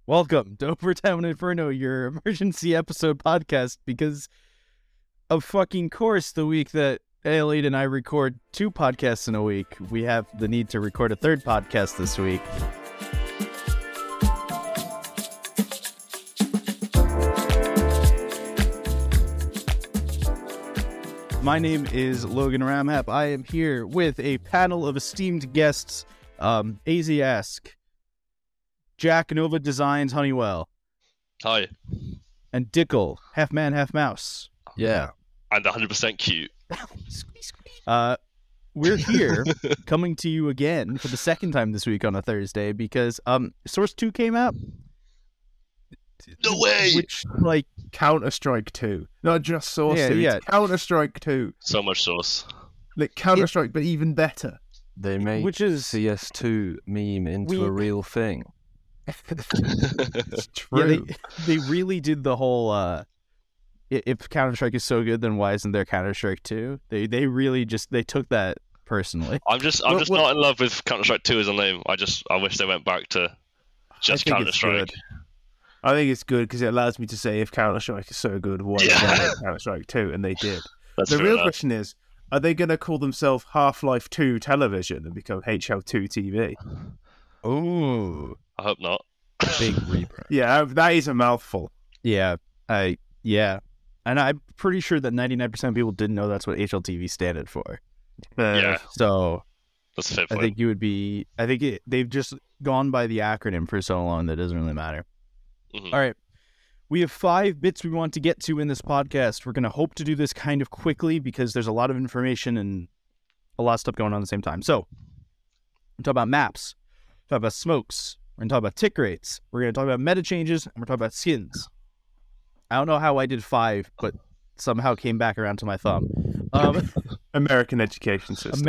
Welcome to Overtown Inferno, your emergency episode podcast, because of fucking course the week that Elliot and I record 2 podcasts in a week, we have the need to record a 3rd podcast this week. My name is Logan Ramhap. I am here with a panel of esteemed guests, AZ-Ask, Jack Nova Designs Honeywell. Hi. And Dickel, half man, half mouse. Yeah. And 100% cute. We're here coming to you again for the second time this week on a Thursday because Source 2 came out. No way! Which, like, Counter-Strike 2. Not just Source 2, it's Counter-Strike 2. So much sauce. Like Counter-Strike, but even better. They made CS2 meme into a real thing. It's true. Yeah, they really did the whole, if Counter-Strike is so good, then why isn't there Counter-Strike 2? They really they took that personally. I'm just not in love with Counter-Strike 2 as a name. I wish they went back to just Counter-Strike. I think it's good because it allows me to say if Counter-Strike is so good, why is there Counter-Strike 2? And they did. The real question is, are they going to call themselves Half-Life 2 Television and become HL2 TV? Ooh. I hope not. Big rebrand. Yeah, that is a mouthful. Yeah. And I'm pretty sure that 99% of people didn't know that's what HLTV standard for. Yeah. So That's a fair I point. think they've just gone by the acronym for so long that it doesn't really matter. Mm-hmm. All right. We have 5 bits we want to get to in this podcast. We're going to hope to do this kind of quickly because there's a lot of information and a lot of stuff going on at the same time. So, we're talking about maps. We're talking about smokes. We're going to talk about tick rates. We're going to talk about meta changes. And we're talking about skins. I don't know how I did 5, but somehow came back around to my thumb. American education system.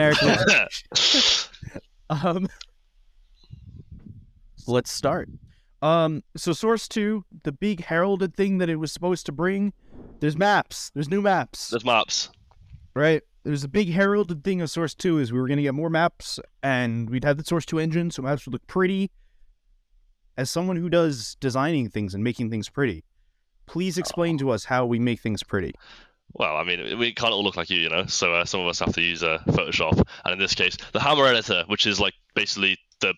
Let's start. So Source 2, the big heralded thing that it was supposed to bring, there's maps. There's new maps. There's maps. Right? There's a big heralded thing of Source 2 is we were going to get more maps, and we'd have the Source 2 engine, so maps would look pretty. As someone who does designing things and making things pretty, please explain to us how we make things pretty. Well, I mean, we can't all look like you know, so some of us have to use Photoshop, and in this case, the Hammer Editor, which is like basically the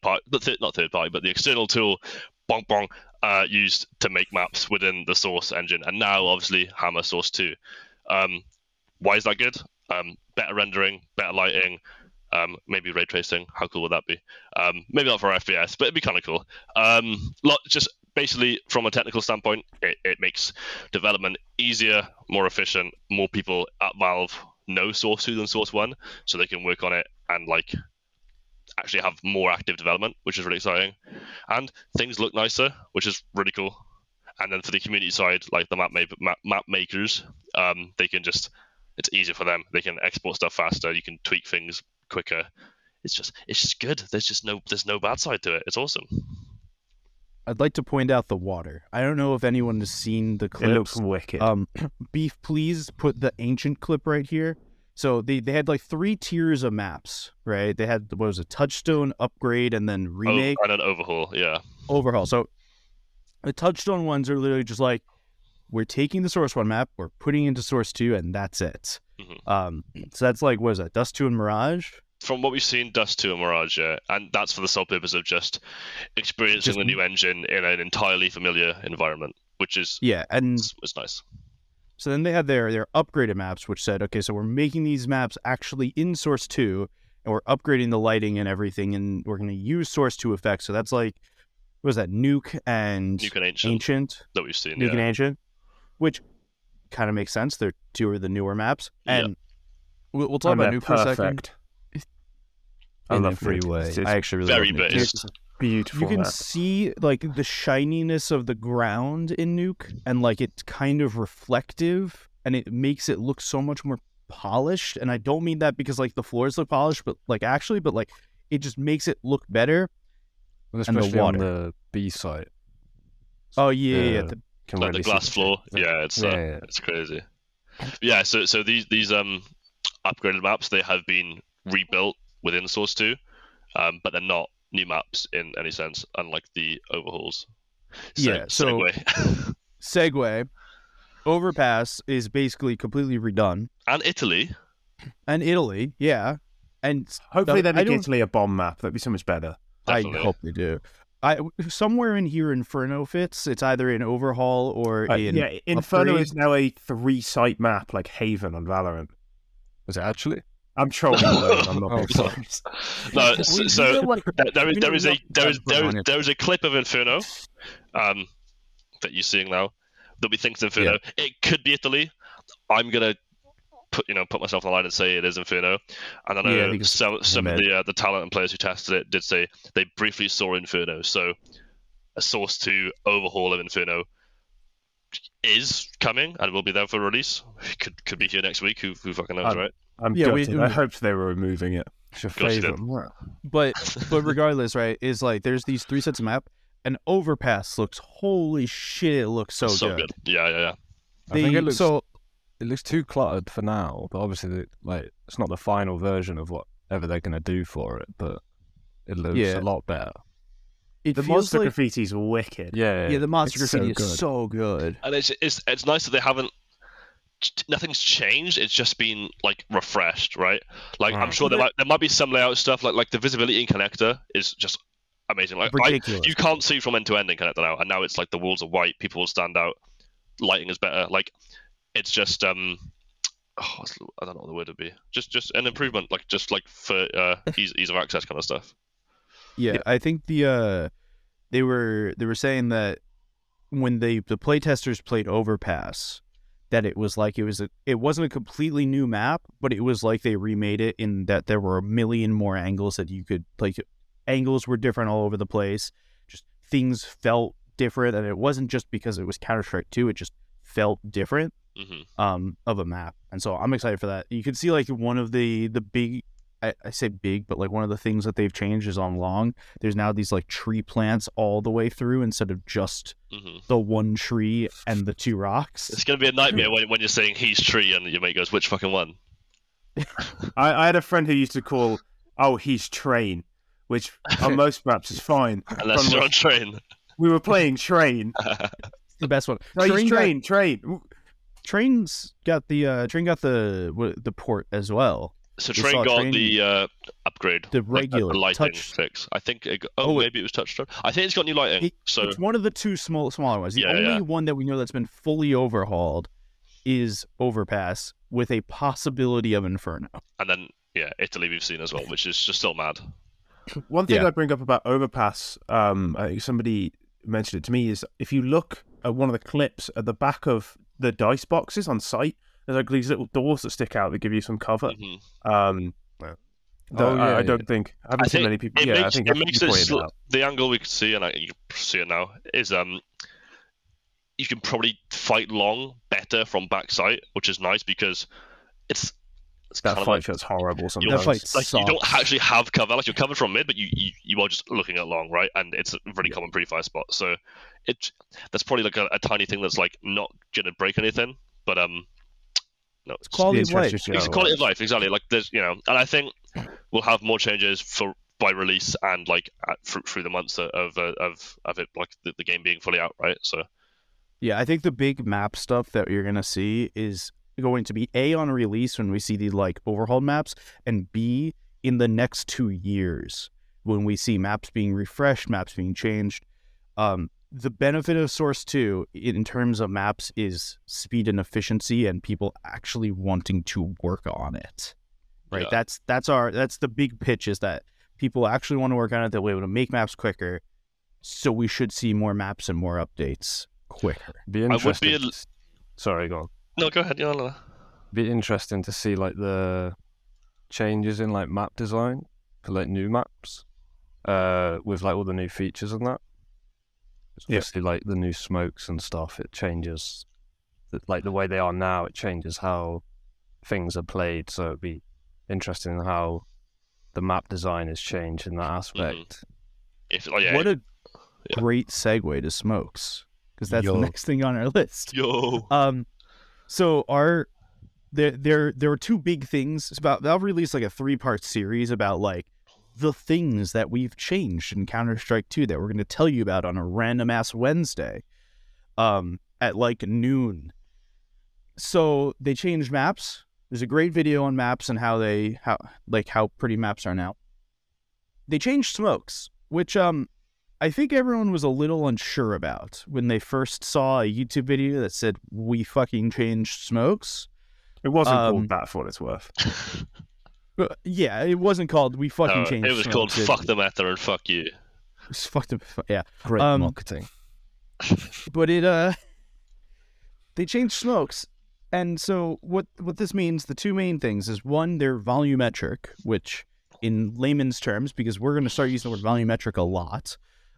the external tool, used to make maps within the Source engine, and now obviously Hammer Source 2. Why is that good? Better rendering, better lighting, maybe ray tracing. How cool would that be? Maybe not for FPS, but it'd be kind of cool. Just basically from a technical standpoint, it makes development easier, more efficient. More people at Valve know Source 2 than Source 1, so they can work on it and like actually have more active development, which is really exciting. And things look nicer, which is really cool. And then for the community side, like the map makers, they can just, it's easier for them. They can export stuff faster. You can tweak things quicker. It's just good. There's no bad side to it. It's awesome. I'd like to point out the water. I don't know if anyone has seen the clips. It looks wicked. Beef, please put the ancient clip right here. So they had like 3 tiers of maps, right? They had, what was it, Touchstone, Upgrade, and then Remake. And an Overhaul, yeah. Overhaul. So the Touchstone ones are literally just like, we're taking the Source 1 map, we're putting it into Source 2, and that's it. Mm-hmm. So that's like, what is that, Dust 2 and Mirage? From what we've seen, Dust 2 and Mirage, yeah. And that's for the sole purpose of just experiencing the new engine in an entirely familiar environment, which is it's nice. So then they had their upgraded maps, which said, okay, so we're making these maps actually in Source 2, and we're upgrading the lighting and everything, and we're going to use Source 2 effects. So that's like, what was that, Nuke and Ancient that we've seen, Nuke and Ancient, which kind of makes sense. They're 2 of the newer maps. And we'll talk about Nuke for a second. I love Freeway. Nuke. I actually really love Nuke. It's beautiful. You can map. see like the shininess of the ground in Nuke, and like it's kind of reflective, and it makes it look so much more polished. And I don't mean that because like the floors look polished, but like it just makes it look better. And especially on the B side. Oh yeah. Like the glass floor. Yeah, it's crazy. Yeah, so these upgraded maps, they have been rebuilt within Source 2, but they're not new maps in any sense, unlike the overhauls. Segue. Overpass is basically completely redone. And Italy, yeah. And hopefully they make Italy a bomb map. That'd be so much better. Definitely. I hope they do. Somewhere in here, Inferno fits. It's either in Overhaul or in Inferno Upgrade. is now a 3-site map like Haven on Valorant. Is it actually? I'm trolling. I'm not. Sorry. No, there is a clip of Inferno, that you're seeing now, that we think is Inferno. Yeah. It could be Italy. I'm gonna put myself on the line and say it is Inferno. And I know some of the talent and players who tested it did say they briefly saw Inferno. So a source to Overhaul of Inferno is coming and will be there for release. Could be here next week. Who fucking knows, right? I'm gutted. I hoped they were removing it. It's your favorite. But regardless, right, is like there's these 3 sets of map, and Overpass looks, holy shit, it looks so good. Yeah. I think it looks too cluttered for now, but obviously, like, it's not the final version of whatever they're going to do for it, but it looks a lot better. The monster graffiti's wicked. Yeah, the monster graffiti is so good. And it's nice that they haven't. Nothing's changed. It's just been like refreshed, right? Like I'm sure there might be some layout stuff, like the visibility in connector is just amazing. Like you can't see from end to end in connector now, and now it's like the walls are white. People will stand out. Lighting is better. Like it's just I don't know what the word would be. Just an improvement, like for ease of access kind of stuff. Yeah, I think they were saying that when the playtesters played Overpass, that it was like it wasn't a completely new map, but it was like they remade it in that there were a million more angles that you could like. Angles were different all over the place. Just things felt different, and it wasn't just because it was Counter-Strike 2. It just felt different of a map, and so I'm excited for that. You can see like one of the big. I say big, but like one of the things that they've changed is on long. There's now these like tree plants all the way through instead of just the one tree and the 2 rocks. It's going to be a nightmare when you're saying he's tree and your mate goes, which fucking one? I had a friend who used to call, he's train, which on most maps is fine. Unless you're on train. We were playing train. The best one. No, train. Train's got the port as well. So Train got the upgrade, the regular the lighting touch fix. I think maybe it was touch. I think it's got new lighting. It's one of the 2 smaller ones. The only one that we know that's been fully overhauled is Overpass, with a possibility of Inferno. And then Italy we've seen as well, which is just still mad. One thing I bring up about Overpass, I think somebody mentioned it to me, is if you look at one of the clips at the back of the dice boxes on site, there's like these little doors that stick out that give you some cover. I don't think I haven't seen many people. I think it makes it the angle we can see, and you can see it now, is you can probably fight long better from backside, which is nice because it's that fight feels horrible sometimes. You don't actually have cover. Like you're covered from mid, but you are just looking at long, right? And it's a really common pre-fire spot. So that's probably like a tiny thing that's like not gonna break anything, but no, it's quality of life. It's quality of life, exactly. Like there's and I think we'll have more changes by release and like through the months of it, like the game being fully out, right? So yeah, I think the big map stuff that you're gonna see is going to be A, on release when we see these like overhauled maps, and B, in the next 2 years when we see maps being refreshed, maps being changed. The benefit of Source 2 in terms of maps is speed and efficiency, and people actually wanting to work on it. Right? Yeah. That's the big pitch, is that people actually want to work on it. They'll be able to make maps quicker. So we should see more maps and more updates quicker. Be interesting. Sorry, go on. No, go ahead. No. Be interesting to see like the changes in like map design for like new maps, with like all the new features and that. Obviously, like the new smokes and stuff, it changes. Like the way they are now, it changes how things are played. So it'd be interesting how the map design has changed in that aspect. What a great segue to smokes, because that's the next thing on our list. So there were 2 big things. It's about, they'll release like a 3-part series about like the things that we've changed in Counter-Strike 2 that we're going to tell you about on a random-ass Wednesday at like noon. So they changed maps. There's a great video on maps and how pretty maps are now. They changed smokes, which I think everyone was a little unsure about when they first saw a YouTube video that said, we fucking changed smokes. It wasn't called that for what it's worth. Yeah, it wasn't called we fucking changed smokes. It was called fuck the meta and fuck you. Fuck the, yeah. Great marketing. But they changed smokes. And so what this means, the two main things is, one, they're volumetric, which in layman's terms, because we're going to start using the word volumetric a lot,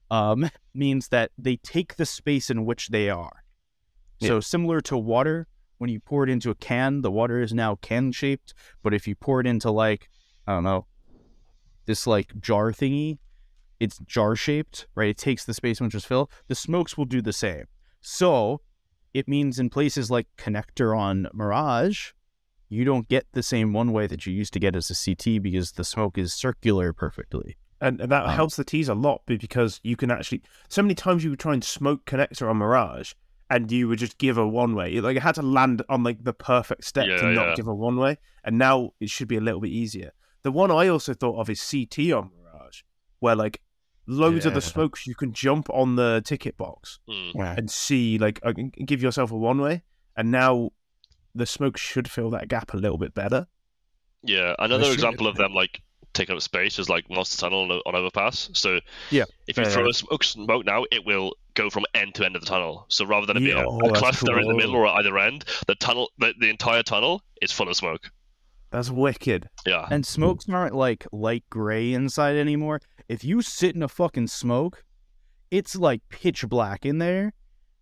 means that they take the space in which they are. Yeah. So similar to water, when you pour it into a can, the water is now can-shaped. But if you pour it into, like, I don't know, this, like, jar thingy, it's jar-shaped, right? It takes the space in which it's filled. The smokes will do the same. So it means in places like Connector on Mirage, you don't get the same one-way that you used to get as a CT because the smoke is circular perfectly. And that helps the tease a lot, because you can actually... So many times you would try and smoke Connector on Mirage, and you would just give a one-way. Like, it had to land on, like, the perfect step to not give a one-way, and now it should be a little bit easier. The one I also thought of is CT on Mirage, where, like, loads of the smokes, you can jump on the ticket box and see, like, give yourself a one-way, and now the smoke should fill that gap a little bit better. Yeah, another example of them, like, taking up space is, like, Monster Tunnel on Overpass. So if you throw a smoke now, it will go from end to end of the tunnel. So rather than it being a cluster in the middle or at either end, the entire tunnel is full of smoke. That's wicked. Yeah. And smokes aren't, like, light gray inside anymore. If you sit in a fucking smoke, it's, like, pitch black in there.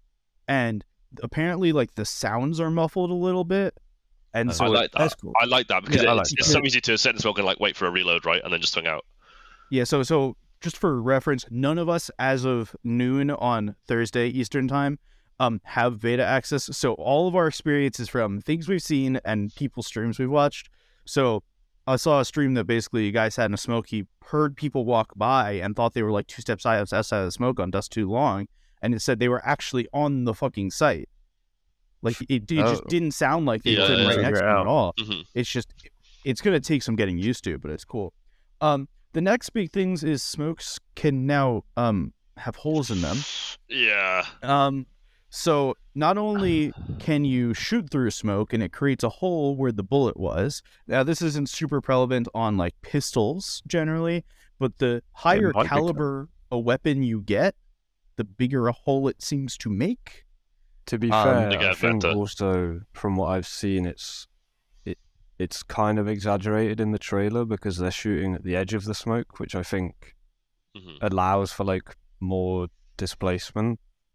And apparently, like, the sounds are muffled a little bit. And so I like that. That's cool. I like that because it's so easy to sit in smoke and, like, wait for a reload, right? And then just swing out. Yeah, so just for reference, none of us as of noon on Thursday Eastern time have beta access. So all of our experience is from things we've seen and people's streams we've watched. So I saw a stream that basically you guys had in a smoke. He heard people walk by and thought they were like 2 steps outside of the smoke on Dust Too Long. And it said they were actually on the fucking site. Like, it just didn't sound like they couldn't right next to him at all. Mm-hmm. It's just, it's going to take some getting used to, but it's cool. The next big things is smokes can now have holes in them. Yeah. So not only can you shoot through smoke and it creates a hole where the bullet was. Now, this isn't super prevalent on, like, pistols generally, but the higher caliber a weapon you get, the bigger a hole it seems to make. To be fair, I think also from what I've seen, it's kind of exaggerated in the trailer because they're shooting at the edge of the smoke, which I think allows for, like, more displacement.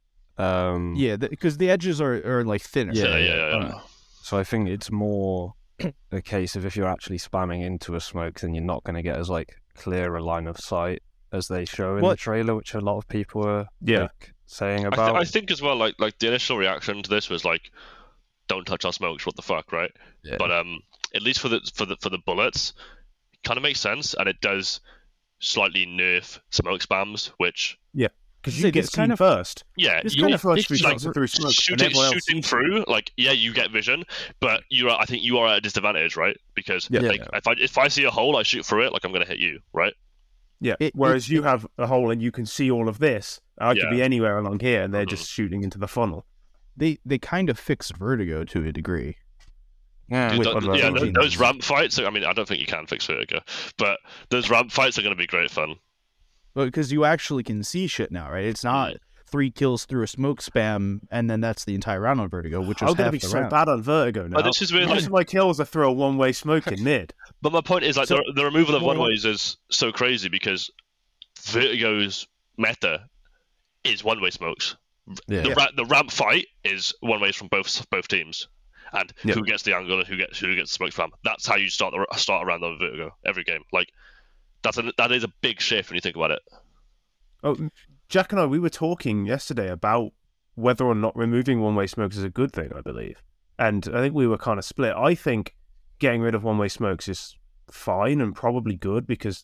Because the edges are like thinner. Yeah. So I think it's more a case of if you're actually spamming into a smoke, then you're not going to get as, like, clear a line of sight as they show in the trailer, which a lot of people are like, saying about. I think as well, like the initial reaction to this was like, "Don't touch our smokes, what the fuck," right? Yeah. But at least for the bullets, it kind of makes sense, and it does slightly nerf smoke spams, which because you get seen first. Yeah, you kind of first through smoke, shooting through, like, you get vision, but I think you are at a disadvantage, right? Because if I see a hole, I shoot through it, like, I'm going to hit you, right? Yeah. Whereas you have a hole and you can see all of this. I could be anywhere along here, and they're just shooting into the funnel. They kind of fixed vertigo to a degree. Yeah, those ramp fights. I mean, I don't think you can fix vertigo, but those ramp fights are going to be great fun. Well, because you actually can see shit now, right? It's not 3 kills through a smoke spam, and then that's the entire round on vertigo, which is half the round. I'm going to be so bad on vertigo now. This is weird. Most of my kills are through a one-way smoke in mid. But my point is, like, the removal of one-ways is so crazy because vertigo's meta is one-way smokes. Yeah. The ramp fight is one-ways from both teams, and who gets the angle and who gets the smoke spam. That's how you start a round on vertigo every game. Like, that is a big shift when you think about it. Oh, Jack and I, we were talking yesterday about whether or not removing one-way smokes is a good thing, I believe. And I think we were kind of split. I think getting rid of one-way smokes is fine and probably good because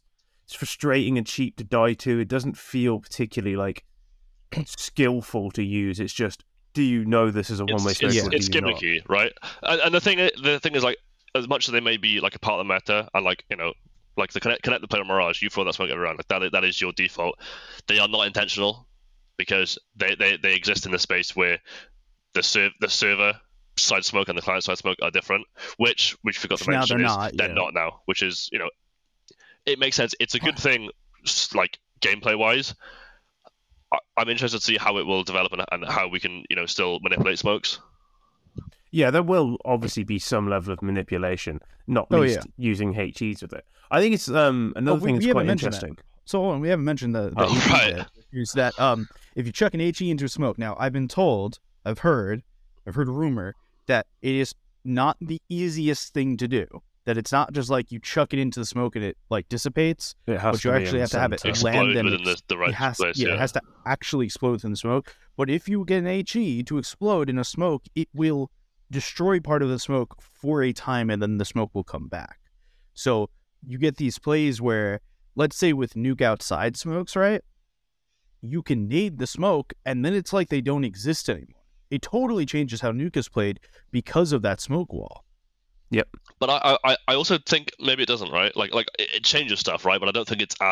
It's frustrating and cheap to die to. It doesn't feel particularly like skillful to use. It's just, do you know this is a one-way smoke? It's gimmicky, right? And the thing is, like, as much as they may be like a part of the meta, and like, you know, like the connect the player Mirage, you throw that smoke around, like that is your default. They are not intentional, because they exist in the space where the server side smoke and the client side smoke are different, which we forgot to mention they're not now, which is, you know, it makes sense. It's a good thing, like gameplay wise. I'm interested to see how it will develop and how we can, you know, still manipulate smokes. Yeah, there will obviously be some level of manipulation, not least using HEs with it. I think it's another thing that's quite interesting. So we haven't mentioned the HE yet, is that if you chuck an HE into a smoke, now I've heard rumor that it is not the easiest thing to do. That it's not just like you chuck it into the smoke and it like dissipates, but you actually have to have it land and the right place. It has to actually explode within the smoke. But if you get an HE to explode in a smoke, it will destroy part of the smoke for a time, and then the smoke will come back. So you get these plays where, let's say with nuke outside smokes, right? You can nade the smoke, and then it's like they don't exist anymore. It totally changes how nuke is played because of that smoke wall. Yep. But I also think maybe it doesn't, right? Like it changes stuff, right? But I don't think it's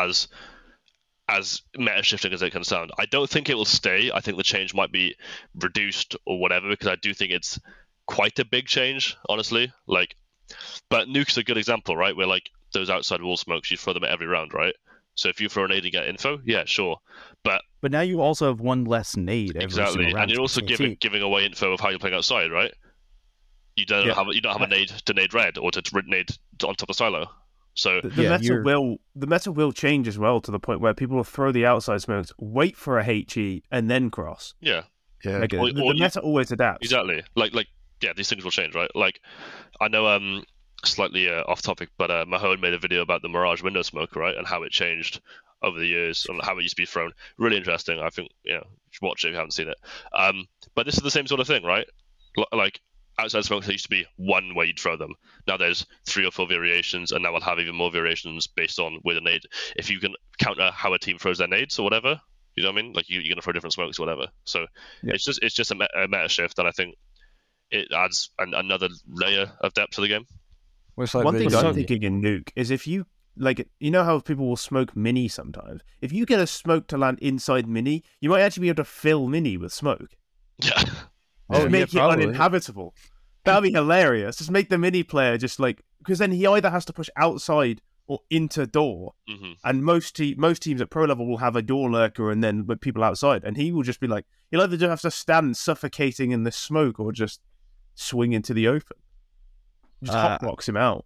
as meta shifting as it can sound. I don't think it will stay. I think the change might be reduced or whatever, because I do think it's quite a big change, honestly. Like, but nuke's a good example, right? Where like those outside wall smokes, you throw them at every round, right? So if you throw a nade and get info, yeah, sure. But now you also have one less nade every exactly, single round, and you're also giving away info of how you're playing outside, right? You don't have a nade to nade red or to nade on top of silo. So the meta will change as well, to the point where people will throw the outside smokes, wait for a HE, and then cross. Yeah. Like, the meta always adapts. Exactly. Like yeah, these things will change, right? Like, I know slightly off topic, but Mahone made a video about the Mirage window smoke, right, and how it changed over the years and how it used to be thrown. Really interesting. I think, you know, you should watch it if you haven't seen it. But this is the same sort of thing, right? Like, outside smokes, there used to be one way you'd throw them. Now there's 3 or 4 variations, and now we'll have even more variations based on where the nade. If you can counter how a team throws their nades or whatever, you know what I mean? Like, you're going to throw different smokes or whatever. So it's just a meta shift, and I think it adds another layer of depth to the game. Like one thing I'm thinking in nuke is, if you, like, you know how people will smoke mini sometimes? If you get a smoke to land inside mini, you might actually be able to fill mini with smoke. Yeah. Make it uninhabitable. That'd be hilarious. Just make the mini player just like, because then he either has to push outside or into door, and most teams at pro level will have a door lurker and then with people outside, and he will just be like, he'll either just have to stand suffocating in the smoke or just swing into the open. Just hotbox him out.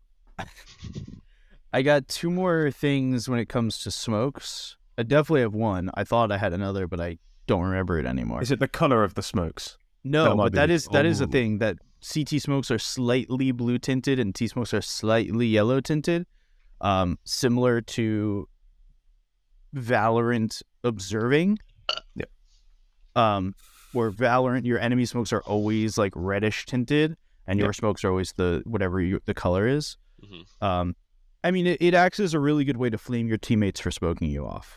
I got 2 more things when it comes to smokes. I definitely have one. I thought I had another, but I don't remember it anymore. Is it the color of the smokes? No, but that is a thing, that CT smokes are slightly blue tinted and T smokes are slightly yellow tinted, similar to Valorant observing. Where Valorant, your enemy smokes are always like reddish tinted, and your smokes are always the color is. I mean, it acts as a really good way to flame your teammates for smoking you off.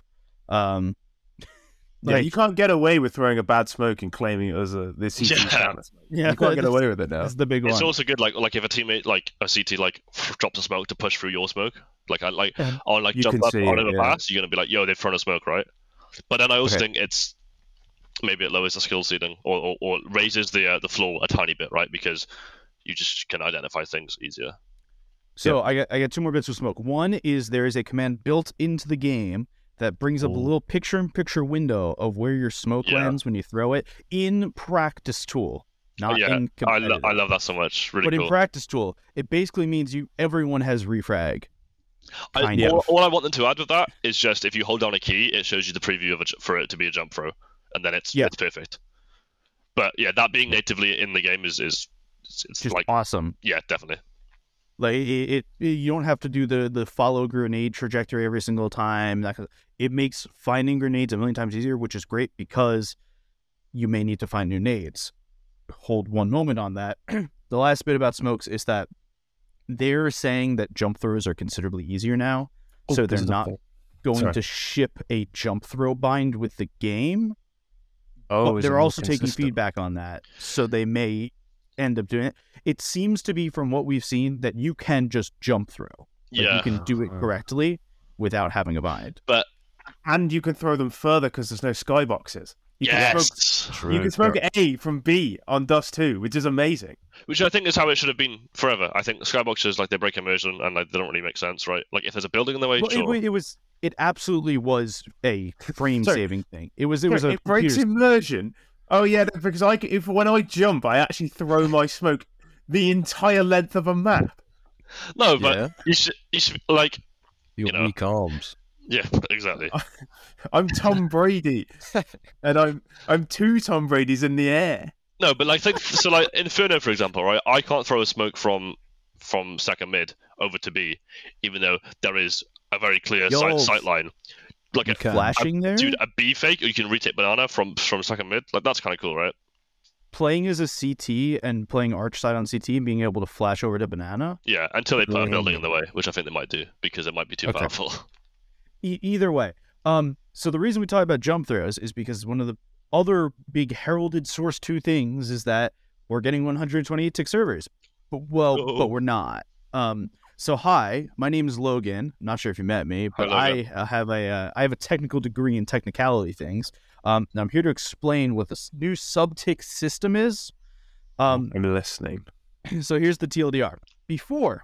Yeah, you can't get away with throwing a bad smoke and claiming it as the CT counter smoke. Yeah, you can't get away with it now. That's the big one. It's also good, like if a teammate, like a CT, like drops a smoke to push through your smoke, jump up on a pass, you're gonna be like, yo, they've thrown a smoke, right? But then I also think it's maybe it lowers the skill ceiling or raises the floor a tiny bit, right? Because you just can identify things easier. So I got 2 more bits of smoke. One is there is a command built into the game that brings up a little picture-in-picture window of where your smoke lands when you throw it in practice tool, not in competitive. I love that so much. Really but cool. In practice tool, it basically means everyone has refrag. All I want them to add with that is just, if you hold down a key, it shows you the preview for it to be a jump throw, and then it's perfect. But yeah, that being natively in the game is just like awesome. Yeah, definitely. Like you don't have to do the follow grenade trajectory every single time. It makes finding grenades a million times easier, which is great because you may need to find new nades. Hold one moment on that. The last bit about smokes is that they're saying that jump throws are considerably easier now, so they're not going to ship a jump throw bind with the game. Oh, but they're also taking feedback on that, so they may end up doing it. It seems to be, from what we've seen, that you can just jump throw. You can do it correctly without having a bind. And you can throw them further because there's no skyboxes. You can smoke A from B on Dust 2, which is amazing. Which I think is how it should have been forever. I think skyboxes, like, they break immersion and like they don't really make sense, right? Like, if there's a building in the way, It absolutely was a frame-saving thing. It breaks immersion. Oh yeah, because when I jump, I actually throw my smoke the entire length of a map. No, but you should like your weak arms. Yeah, exactly. I'm Tom Brady, and I'm 2 Tom Bradys in the air. No, but like so, like Inferno, for example, right? I can't throw a smoke from second mid over to B, even though there is a very clear sight line. Like flashing there, dude. A B fake, or you can retake banana from second mid. Like, that's kind of cool, right? Playing as a CT and playing arch side on CT and being able to flash over to banana. Yeah, until they put a building in the way, which I think they might do because it might be too powerful. Either way, so the reason we talk about jump throws is because one of the other big heralded Source 2 things is that we're getting 128 tick servers, but we're not. So hi, my name is Logan. I'm not sure if you met me, but I have a technical degree in technicality things. And I'm here to explain what this new sub-tick system is. I'm listening. So here's the TLDR. Before,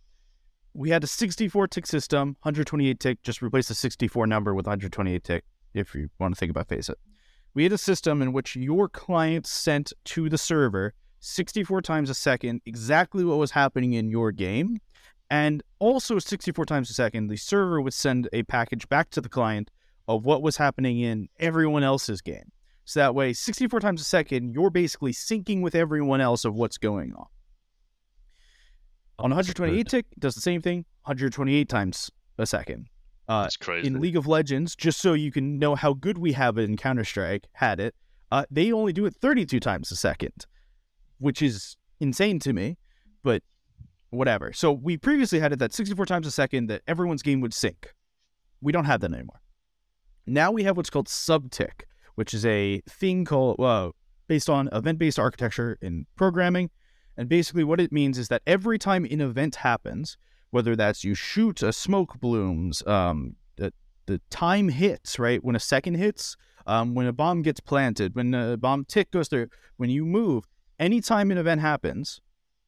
we had a 64 tick system, 128 tick, just replace the 64 number with 128 tick, if you want to think about Faceit. We had a system in which your client sent to the server 64 times a second exactly what was happening in your game. And also 64 times a second, the server would send a package back to the client of what was happening in everyone else's game. So that way, 64 times a second, you're basically syncing with everyone else of what's going on. On 128 tick, it does the same thing, 128 times a second. That's crazy. In League of Legends, just so you can know how good we have it in Counter-Strike, they only do it 32 times a second, which is insane to me, but whatever. So we previously had it that 64 times a second that everyone's game would sync. We don't have that anymore. Now we have what's called sub-tick, which is a thing called based on event-based architecture in programming. And basically what it means is that every time an event happens, whether that's you shoot, a smoke blooms, the time hits, right? When a second hits, when a bomb gets planted, when a bomb tick goes through, when you move, anytime an event happens,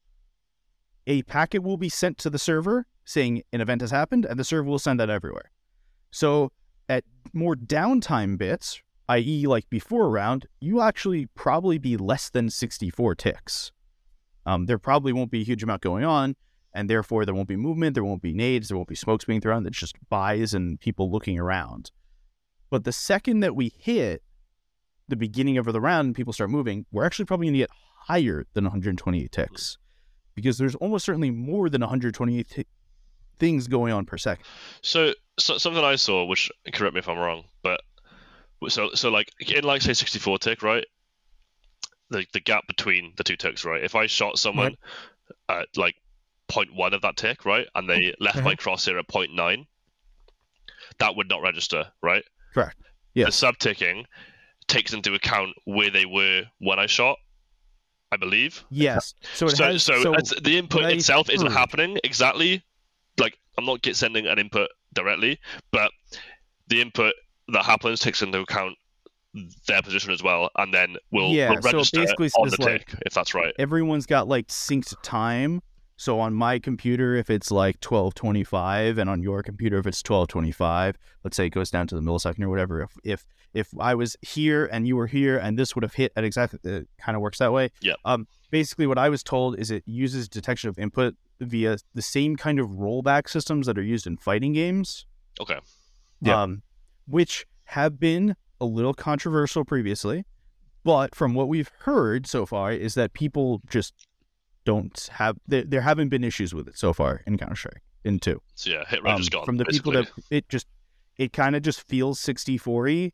a packet will be sent to the server saying an event has happened, and the server will send that everywhere. So at more downtime bits, i.e. like before a round, you actually probably be less than 64 ticks. There probably won't be a huge amount going on, and therefore there won't be movement, there won't be nades, there won't be smokes being thrown, it's just buys and people looking around. But the second that we hit the beginning of the round and people start moving, we're actually probably going to get higher than 128 ticks. Because there's almost certainly more than 128 things going on per second. So something I saw, which, correct me if I'm wrong, but so like in like say 64 tick, right? The gap between the 2 ticks, right? If I shot someone at like 0.1 of that tick, right, and they left my crosshair at 0.9, that would not register, right? Correct. Yeah. The sub-ticking takes into account where they were when I shot, I believe. Yes. So the input itself isn't happening exactly. Like, I'm not sending an input directly, but the input that happens takes into account their position as well, and then will register so basically on the tick, if that's right. Everyone's got like synced time. So on my computer, if it's like 12:25, and on your computer, if it's 12:25, let's say it goes down to the millisecond or whatever. If I was here and you were here and this would have hit at exactly, it kind of works that way. Yeah. Basically, what I was told is it uses detection of input via the same kind of rollback systems that are used in fighting games. Okay. Yeah. Which have been a little controversial previously, but from what we've heard so far is that people just don't have, there haven't been issues with it so far in Counter-Strike in 2. So yeah, hit rate is gone. From the basically. people that it kind of just feels 64-y,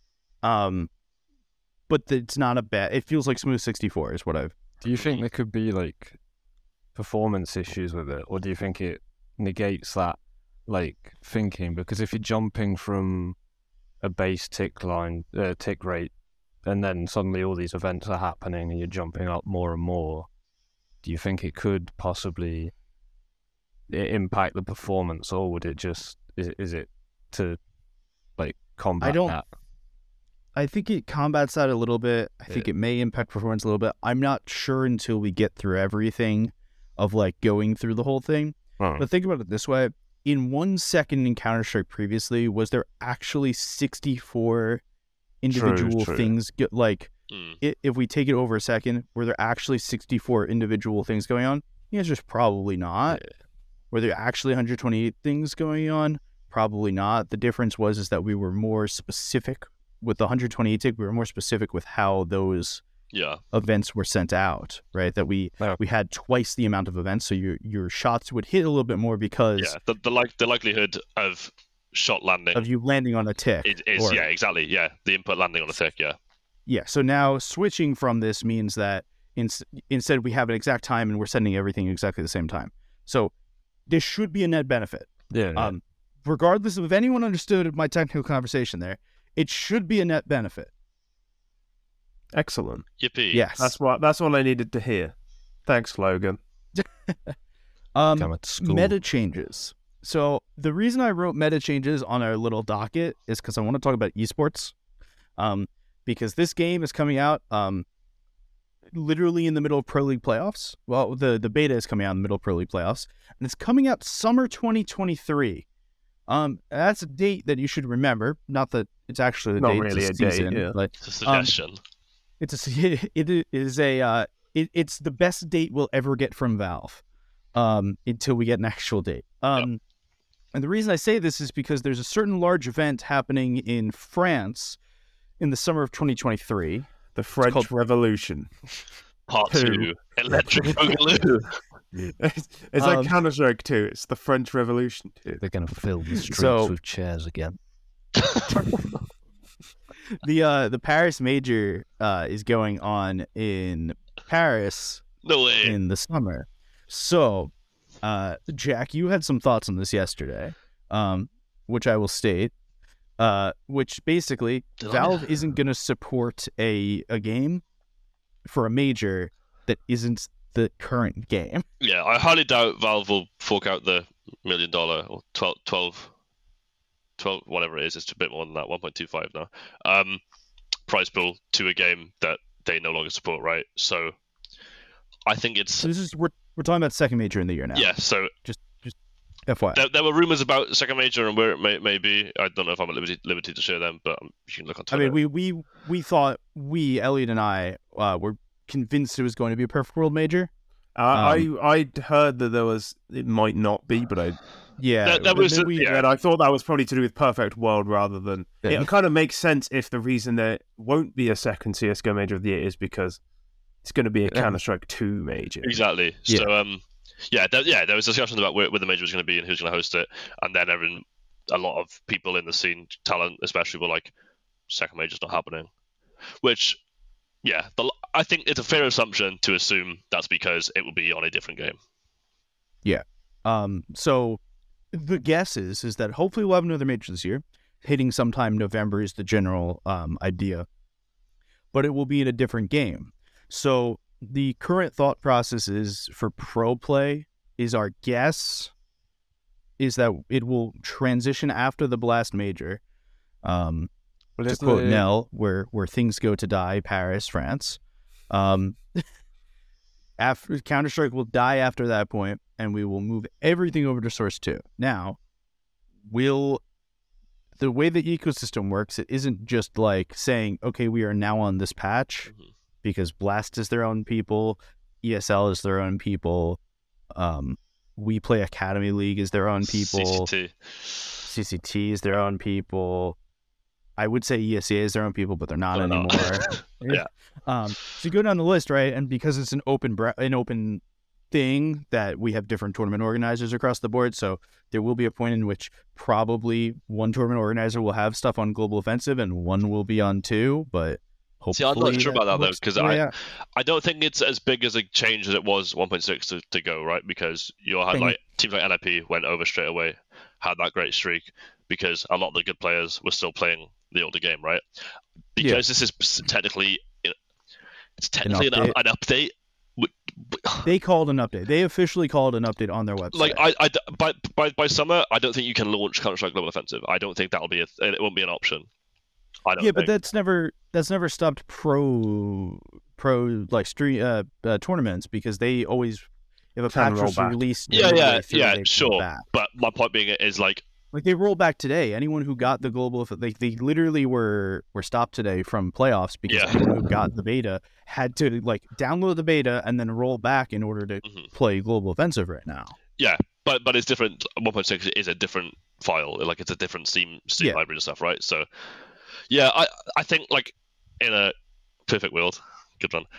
but it's not a bad, it feels like smooth 64 is what I've. Do you think there could be like performance issues with it, or do you think it negates that like thinking, because if you're jumping from a base tick rate, and then suddenly all these events are happening and you're jumping up more and more, do you think it could possibly impact the performance, or would it just is it to like combat that? I think it combats that a little bit. I think it may impact performance a little bit. I'm not sure until we get through everything of like going through the whole thing. But think about it this way. In 1 second in Counter-Strike previously, was there actually 64 individual things? If we take it over a second, were there actually 64 individual things going on? The answer is probably not. Yeah. Were there actually 128 things going on? Probably not. The difference is that we were more specific. With the 128 tick, we were more specific with how those events were sent out, right? That we had twice the amount of events, so your shots would hit a little bit more because the likelihood of shot landing of you landing on a tick is exactly the input landing on a tick So now switching from this means that instead we have an exact time and we're sending everything exactly the same time. So this should be a net benefit. Regardless of if anyone understood my technical conversation there. It should be a net benefit. Excellent. Yippee. Yes. That's all I needed to hear. Thanks, Logan. Meta changes. So the reason I wrote meta changes on our little docket is because I want to talk about esports. Because this game is coming out literally in the middle of Pro League playoffs. Well, the beta is coming out in the middle of Pro League playoffs. And it's coming out summer 2023. That's a date that you should remember. Not that it's actually the not date. Really it's a season, date, but it's a suggestion. It's the best date we'll ever get from Valve. Until we get an actual date. And the reason I say this is because there's a certain large event happening in France in the summer of 2023. The French Revolution. Part 2. Electric Boogaloo. It's like Counter-Strike 2. It's the French Revolution 2. They're going to fill the streets with chairs again. The Paris Major is going on in Paris. No way. In the summer. So, Jack, you had some thoughts on this yesterday, which I will state. Which basically, Valve isn't going to support a game for a major that isn't the current game. Yeah, I highly doubt Valve will fork out the $1 million or 12 whatever it is. It's a bit more than that, 1.25 now. Price pool to a game that they no longer support, right? So I think it's. So we're talking about second major in the year now. Yeah. So just FYI. There were rumors about second major and where it may be. I don't know if I'm at liberty to share them, but you can look on Twitter. I mean, we thought Elliot and I were convinced it was going to be a Perfect World major. I'd heard that it might not be, but and I thought that was probably to do with Perfect World rather than. It kind of makes sense if the reason there won't be a second CS:GO major of the year is because it's going to be a Counter-Strike 2 major. Exactly. Yeah. So there was discussions about where the major was going to be and who's going to host it, and then a lot of people in the scene, talent especially, were like, second major's not happening, which. Yeah, I think it's a fair assumption to assume that's because it will be on a different game. Yeah. So the guess is that hopefully we'll have another major this year. Hitting sometime November is the general idea. But it will be in a different game. So the current thought process is for pro play is our guess is that it will transition after the Blast Major. To quote Nell, where things go to die, Paris, France. After Counter-Strike will die after that point, and we will move everything over to Source 2. Now, the way the ecosystem works, it isn't just like saying, okay, we are now on this patch, because Blast is their own people, ESL is their own people, We Play Academy League is their own people, CCT is their own people. I would say ESEA is their own people, but they're not anymore. Yeah. So you go down the list, right? And because it's an open thing that we have different tournament organizers across the board, so there will be a point in which probably one tournament organizer will have stuff on Global Offensive and one will be on 2, but hopefully... See, I'm not sure about that, though, because I don't think it's as big as a change as it was 1.6 to go, right? Because you had like teams like NIP went over straight away, had that great streak because a lot of the good players were still playing the older game, right? Because this is technically an update. They called an update. They officially called an update on their website. Like by summer, I don't think you can launch Counter-Strike Global Offensive. I don't think it won't be an option. But that's never stopped pro like stream tournaments, because they always, if a patch was released, sure. But my point being is like they roll back today. Anyone who got the global, they literally were stopped today from playoffs because anyone who got the beta had to like download the beta and then roll back in order to play global offensive right now. Yeah, but it's different. 1.6 is a different file. Like it's a different Steam library and stuff, right? So yeah, I think like in a perfect world, good one.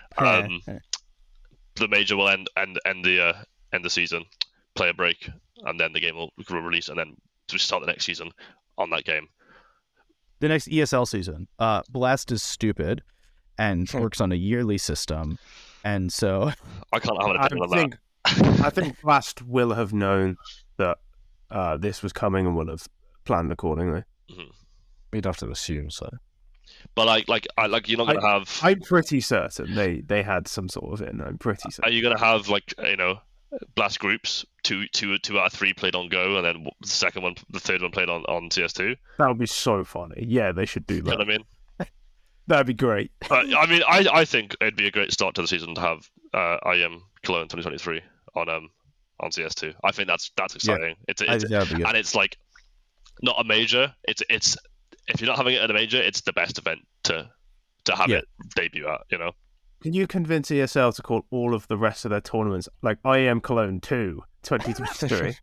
The major will end the season, play a break, and then the game will release, and then to start the next season on that game. The next ESL season. Blast is stupid and works on a yearly system, and so I can't have an opinion on that. I think Blast will have known that this was coming and will have planned accordingly. Mm-hmm. We'd have to assume so. But like you're not gonna have. I'm pretty certain they had some sort of it. I'm pretty certain. Are you gonna have Blast groups, two out of 3 played on Go, and then the third one played on CS2? That would be so funny. Yeah, they should do that. You know what I mean? That'd be great. I mean, I think it'd be a great start to the season to have IEM Cologne 2023 on CS2. I think that's exciting. Yeah, and it's like not a major. It's if you're not having it at a major, it's the best event to have it debut at. You know. Can you convince ESL to call all of the rest of their tournaments like IEM Cologne 2 2023?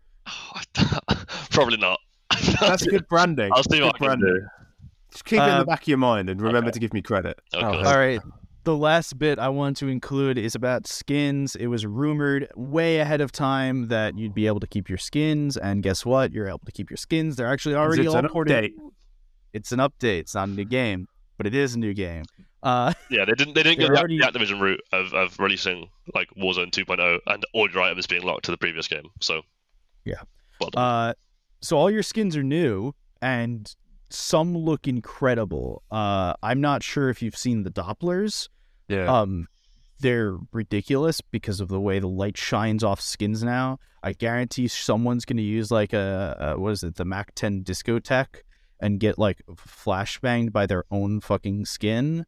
Probably not. That's good branding. I'll see what I can do. Just keep it in the back of your mind and remember to give me credit. Okay. All right. The last bit I want to include is about skins. It was rumored way ahead of time that you'd be able to keep your skins, and guess what? You're able to keep your skins. They're actually already all ported. It's an update. It's not a new game, but it is a new game. Yeah, they didn't go the Activision route of releasing like Warzone 2.0 and all your items being locked to the previous game. So yeah, well done. So all your skins are new, and some look incredible. I'm not sure if you've seen the Dopplers. Yeah. They're ridiculous because of the way the light shines off skins now. I guarantee someone's going to use like the Mac 10 Discotech and get like flashbanged by their own fucking skin,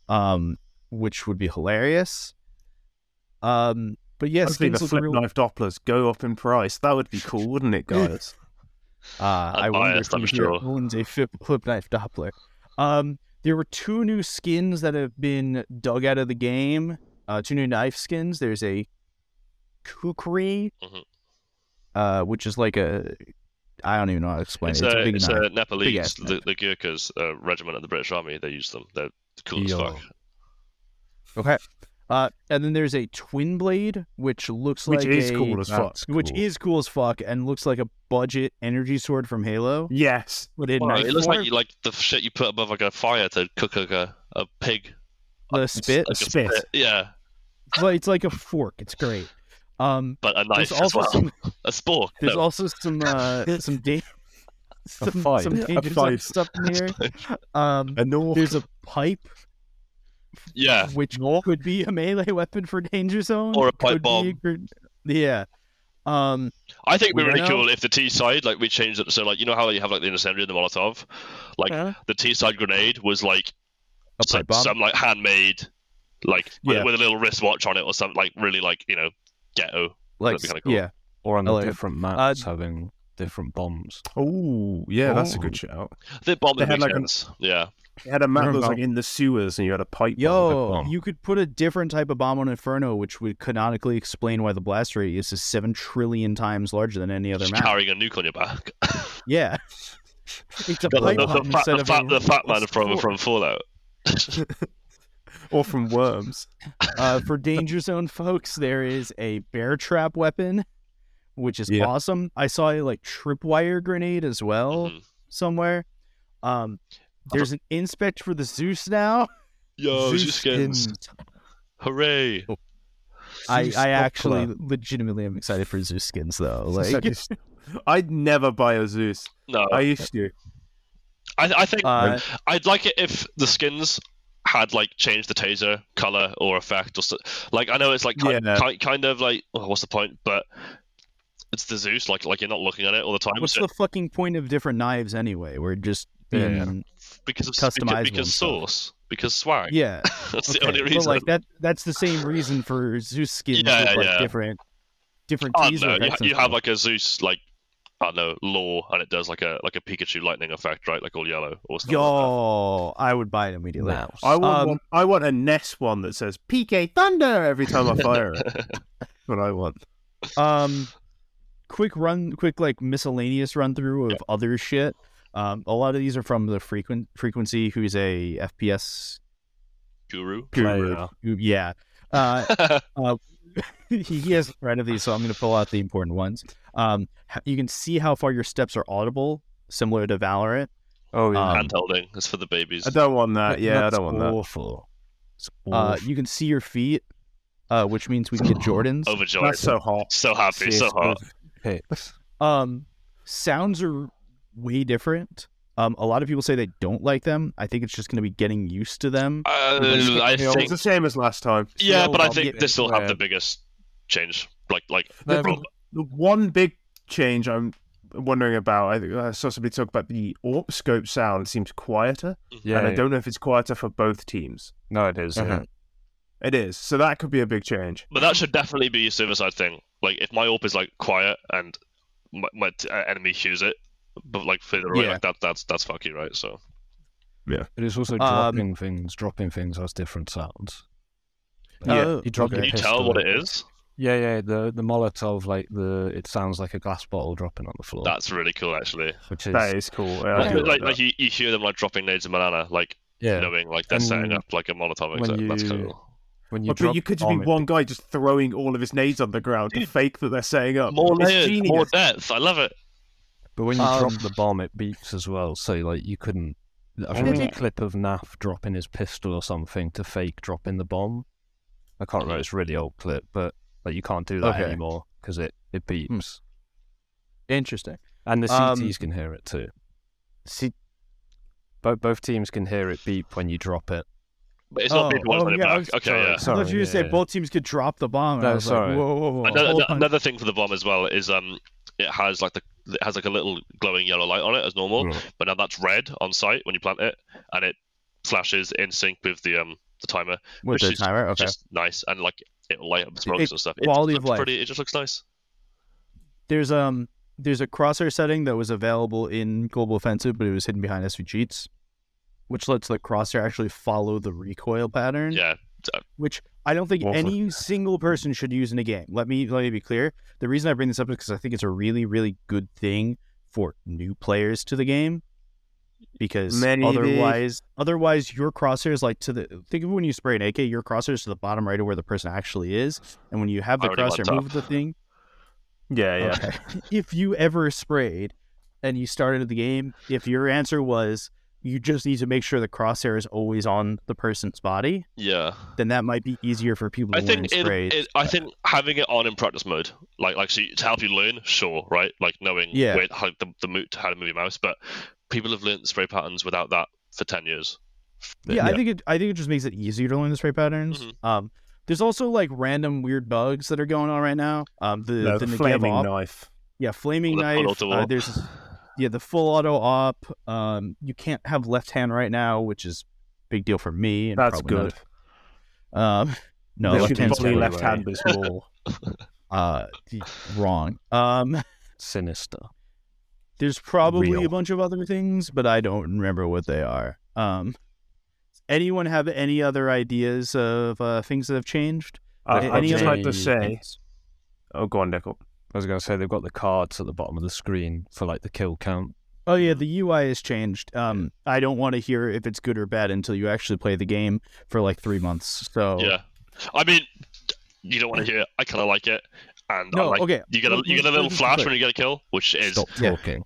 which would be hilarious. But yeah, skins the flip knife Dopplers go up in price. That would be cool, wouldn't it, guys? I wonder if you owns a flip knife Doppler. There were 2 new skins that have been dug out of the game. 2 new knife skins. There's a Kukri, which is like I don't even know how to explain it. It's a Nepalese, the Gurkhas regiment of the British Army. They use them. They're cool as fuck. Okay. And then there's a Twin Blade, which is cool as fuck, and looks like a budget energy sword from Halo. Yes, it looks like the shit you put above like a fire to cook a pig. The spit, yeah. Well, it's like a fork. It's great. But a knife as well. A spork. There's also some dangerous stuff in here. There's a pipe. Yeah, which could be a melee weapon for Danger Zone, or a pipe bomb. Yeah, I think it'd be really cool if the T side, like, we changed it. So, like, you know how you have like the incendiary and the Molotov, like the T side grenade was like some like handmade, like with a little wristwatch on it or something, like really like ghetto. Like that'd be kind of cool. Yeah, or on the different maps having different bombs. Oh yeah, that's a good shout. The bomb makes sense. Yeah. It had a map that was like in the sewers, and you had a pipe. Yo, you could put a different type of bomb on Inferno, which would canonically explain why the blast radius is 7 trillion times larger than any other map. Carrying a nuke on your back. Yeah, it's a pipe bomb instead of the fat man from Fallout, or from Worms. For Danger Zone folks, there is a bear trap weapon, which is awesome. I saw a like tripwire grenade as well somewhere. There's an inspect for the Zeus now. Yo, Zeus skins. Hooray. I actually legitimately am excited for Zeus skins though. Like I'd never buy a Zeus. No, I used to. I think I'd like it if the skins had like changed the taser color or effect, or like I know it's like kind of like what's the point? But it's the Zeus, like you're not looking at it all the time. What's the fucking point of different knives anyway? We're just being because of customizable because source, because swag. Yeah, that's the only reason. But like that's the same reason for Zeus skins with like different teaser effects. You have like a Zeus like. I don't know, law, and it does like a Pikachu lightning effect, right? Like all yellow or stuff. Yo, I would buy it immediately. I want a Ness one that says PK Thunder every time I fire it. That's what I want. Quick like miscellaneous run through of other shit. A lot of these are from the Frequency, who's a FPS guru. Yeah. He has a thread of these, so I'm going to pull out the important ones. You can see how far your steps are audible, similar to Valorant. Oh, yeah. Hand-holding. That's for the babies. I don't want that. Yeah, I don't want that. Awful. You can see your feet, which means we can get Jordans. Overjoyed. That's so hot. So happy. So hot. Sounds are way different. A lot of people say they don't like them. I think it's just going to be getting used to them. I think it's the same as last time. Yeah, but I think this will have the biggest change. Like the one big change I'm wondering about. I saw somebody talk about the AWP scope sound. It seems quieter. Yeah, and I don't know if it's quieter for both teams. No, it is. Yeah. It is. So that could be a big change. But that should definitely be a server-side thing. Like if my AWP is like quiet and my enemy hears it, but like further away, like that's fucky, right? So yeah, it is also dropping things has different sounds. You drop. Can you tell what it is? Yeah. The Molotov, like it sounds like a glass bottle dropping on the floor. That's really cool, actually. That is cool. Yeah, like you hear them like dropping nades in banana, like knowing like they're setting up like a Molotov. That's cool. But you could just be one guy just throwing all of his nades on the ground to fake that they're setting up. More layers, more depth. I love it. But when you drop the bomb, it beeps as well. So like you couldn't. I've seen a clip of Naf dropping his pistol or something to fake dropping the bomb. I can't remember. It's a really old clip, but like you can't do that anymore because it beeps. Interesting. And the CTs can hear it too. Both teams can hear it beep when you drop it. But it's not people when it back. Okay, yeah. I thought you were say both teams could drop the bomb. No, sorry. Like, whoa. Another thing for the bomb as well is it has like a little glowing yellow light on it as normal, but now that's red on site when you plant it, and it flashes in sync with the timer, which is just nice, and like it'll light up the smokes and stuff. Quality of life. It just looks nice. There's a crosshair setting that was available in Global Offensive, but it was hidden behind SV cheats, which lets the crosshair actually follow the recoil pattern. Yeah. Which I don't think any single person should use in a game. Let me be clear. The reason I bring this up is because I think it's a really, really good thing for new players to the game. Because otherwise your crosshairs think of when you spray an AK, your crosshairs to the bottom right of where the person actually is, and when you have the crosshair move the thing. Yeah. Okay. If you ever sprayed and you started the game, if your answer was you just need to make sure the crosshair is always on the person's body. Yeah. Then that might be easier for people to learn sprays. I think having it on in practice mode, like so to help you learn, sure, right? Like knowing how to move your mouse, but people have learned the spray patterns without that for 10 years. Yeah, I think it just makes it easier to learn the spray patterns. Mm-hmm. There's also like random weird bugs that are going on right now. The flaming knife. Yeah, flaming knife. There's the full auto op. You can't have left hand right now, which is a big deal for me. And that's good. No, left hand is more. Wrong. Sinister. There's probably a bunch of other things, but I don't remember what they are. Anyone have any other ideas of things that have changed? I'd just like to say... Oh, go on, Nickel. I was going to say they've got the cards at the bottom of the screen for like the kill count. Oh yeah, the UI has changed. I don't want to hear if it's good or bad until you actually play the game for like 3 months. So yeah, I mean, you don't want to hear it. I kind of like it, and you get a little flash when you get a kill, which is stop talking.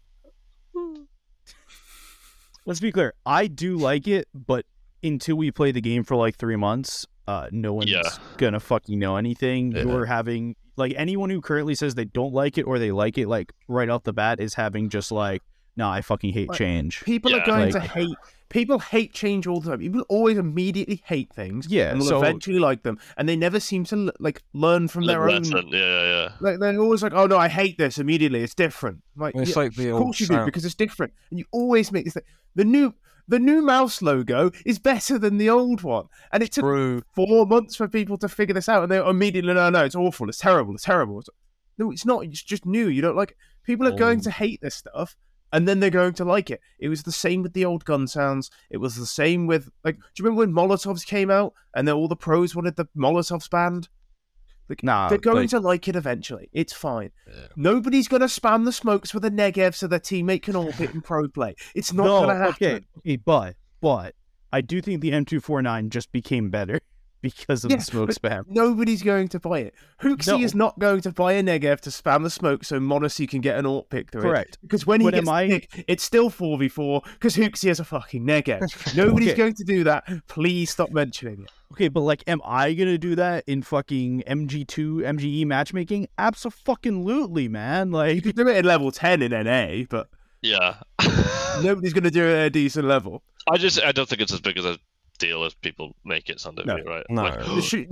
Let's be clear. I do like it, but until we play the game for like 3 months, no one's gonna fucking know anything. Yeah. like anyone who currently says they don't like it or they like it, like right off the bat, is having just like, no, I fucking hate change. People are going to hate. People hate change all the time. People always immediately hate things. Yeah, and will eventually like them, and they never seem to like learn from their own. Yeah. Like they're always like, oh no, I hate this immediately. It's different. Like it's like the of old course you do because it's different, and you always make this thing. The new mouse logo is better than the old one, and it took 4 months for people to figure this out, and they immediately no, it's awful, it's terrible, it's terrible. No, it's not. It's just new. You don't like it. People are going to hate this stuff. And then they're going to like it. It was the same with the old gun sounds. It was the same with, like, do you remember when Molotovs came out and then all the pros wanted the Molotovs banned? Like, they're going to like it eventually. It's fine. Yeah. Nobody's going to spam the smokes with a Negev so their teammate can AWP it in pro play. It's not going to happen. Okay, but I do think the M249 just became better because of the smoke spam. Nobody's going to buy it. Hooksy is not going to buy a Negev to spam the smoke so m0NESY can get an AWP pick through Correct. It. Because when he gets the pick, it's still 4v4 because Hooksy has a fucking Negev. Nobody's going to do that. Please stop mentioning it. Okay, but like, am I going to do that in fucking MG2, MGE matchmaking? Abso-fucking-lutely, man. Like, you could do it at level 10 in NA, but... Yeah. Nobody's going to do it at a decent level. I don't think it's as big as a deal as people make it sound, right? No. Like,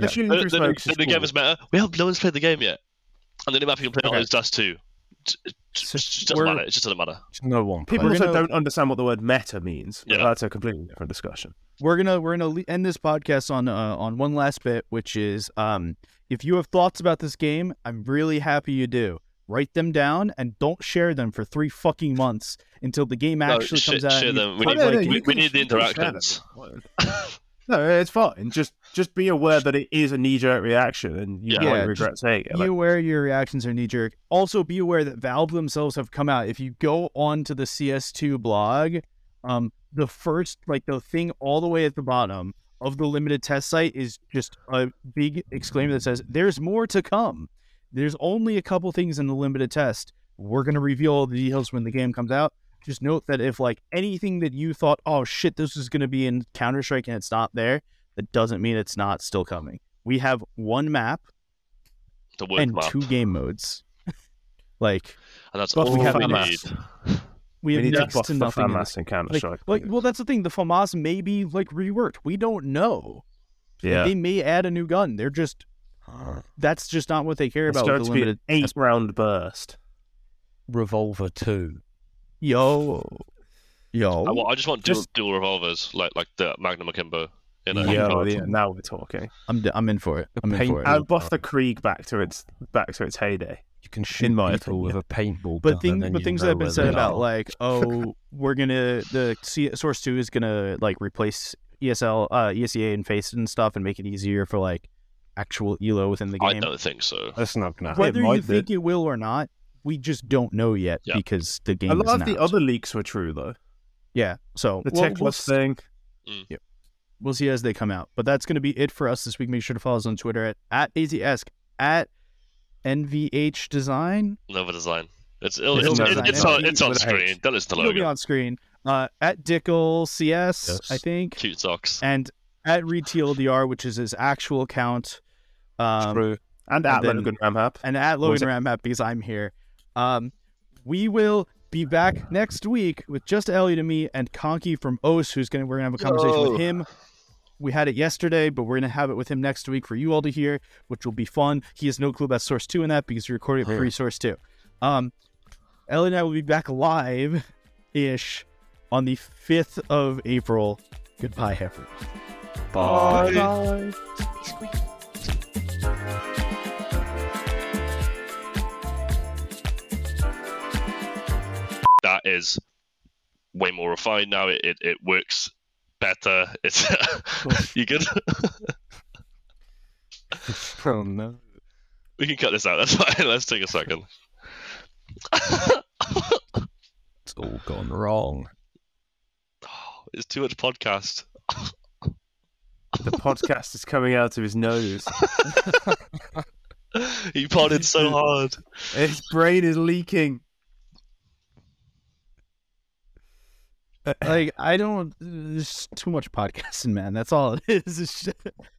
the game is better. No one's played the game yet. And the new map you can play on is Dust 2. It just doesn't matter. It just doesn't matter. No one. People also don't understand what the word meta means. Yeah. That's a completely different discussion. We're gonna end this podcast on one last bit, which is if you have thoughts about this game, I'm really happy you do. Write them down and don't share them for 3 fucking months until the game actually comes out. Share them. We need the interactions. No, it's fine. Just be aware that it is a knee-jerk reaction, and you might regret saying it. Be aware your reactions are knee-jerk. Also, be aware that Valve themselves have come out. If you go on to the CS2 blog, the first, like, the thing all the way at the bottom of the limited test site is just a big exclaimer that says, "There's more to come." There's only a couple things in the limited test. We're going to reveal all the details when the game comes out. Just note that if, like, anything that you thought, oh, shit, this is going to be in Counter-Strike and it's not there, that doesn't mean it's not still coming. We have 1 map and 2 game modes. Like, and that's all we need. We have need next to nothing in Counter-Strike. Well, that's the thing. The FAMAS may be, like, reworked. We don't know. Yeah. Like, they may add a new gun. They're just... That's just not what they care about. It's going to be an 8-round burst. Revolver 2. Yo. I just want dual revolvers, like the Magnum Akimbo. You know? Yeah, now we're talking. I'm in for it. I'll buff the Krieg back to its heyday. You can shoot people with a paintball. But things that have been said about, like, we're gonna Source 2 is gonna, like, replace ESEA and FACEIT and stuff and make it easier for, like, actual ELO within the game. I don't think so. That's not gonna happen. Whether you think it will or not, we just don't know yet because the game is a lot of the other leaks were true, though. Yeah, so the Tickless thing. Yeah, we'll see as they come out. But that's going to be it for us this week. Make sure to follow us on Twitter at AZEsk, at NVH Design. Nova Design. It's on screen. Don't listen to logo. It'll be on screen. At Dickel CS, yes. I think. Cute socks. And at ReedTLDR, which is his actual account. True. And at Logan Ramhap. And at Logan Ramhap because I'm here. We will be back next week with just Elliot and me and Conky from OS, we're gonna have a conversation with him. We had it yesterday, but we're gonna have it with him next week for you all to hear, which will be fun. He has no clue about Source 2 in that because we recorded it pre-Source 2. Elliot and I will be back live-ish on the 5th of April. Goodbye, everyone. Bye. Bye. That is way more refined now. It works better. It's you good? Oh no. We can cut this out. That's fine. Let's take a second. It's all gone wrong. It's too much podcast. The podcast is coming out of his nose. He potted so hard. His brain is leaking. Like, there's too much podcasting, man. That's all it is. It's just...